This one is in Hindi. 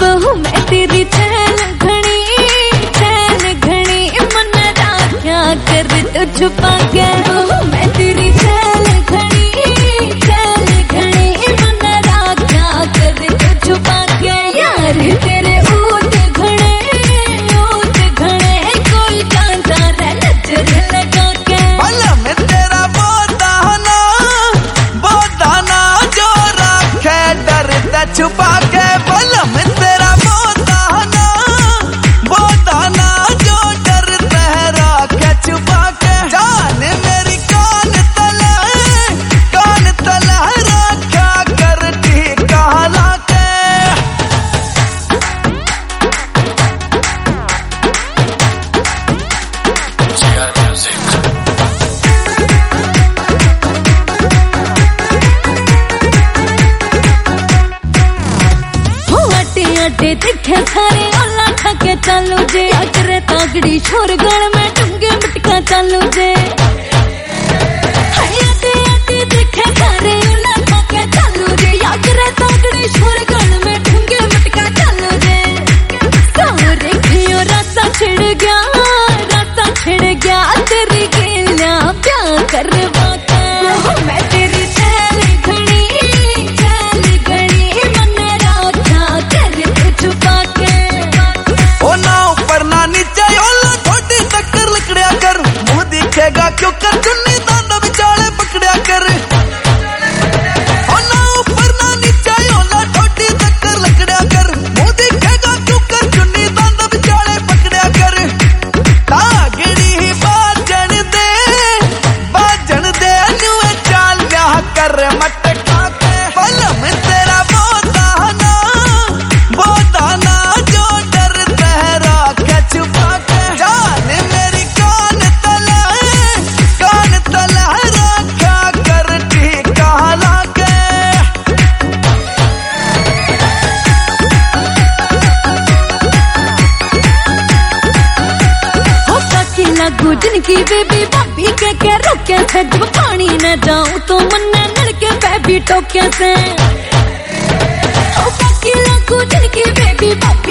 बहू मैं तेरी चैन घनी मन राख्या कर तो छुपा के। बहू मैं तेरी चैन घनी मन राख्या कर तो छुपा के। यार तेरे ऊट घने कोई कांटा रे नजर लगा के। भला मैं तेरा बोदाना जो रखे डरता छुपा के। भला मैं तेरा बोदाना जो डरता रखे छुपा के। जान मेरी कान तले रखा कर टीका लाके। अटे दिखे सारे ओला खाके चालू जे। अजरे तागड़ी छोर गण में टंगे मटका चालू जे। अटे दिखे सारे ओला खाके चालू जे। अजरे तागड़ी छोर गण में टंगे मटका चालू जे। सारे खियो रास्ता छिड़ गया तेरी गेलिया प्यार करवा के। मैं तेरी चैन घनी मन राख्या कर तो छुपा के। ओ ना ऊपर ना नीचे ओला थोड़ी टक्कर लकड़िया कर। मुंह दिखेगा क्यों कर चुन्नी दांत बिचाले पकड़िया कर। ओ ना ऊपर ना नीचे ओला थोड़ी टक्कर लकड़िया कर। मुंह दिखेगा क्यों कर चुन्नी दांत बिचाले पकड़िया कर। तागड़ी ही बाजन दे नुए चाल ब्याह कर मटका के। भला मैं तेरा बोदाना जो डरता रखे छुपा के। जान मेरी कान तले रखा कर टीका लाके। लागू जिनकी बेबी भाभी के रोके से। जब पानी न जाऊं तो मन लड़के बेबी टोके से। लागू जिनकी बेबी भाभी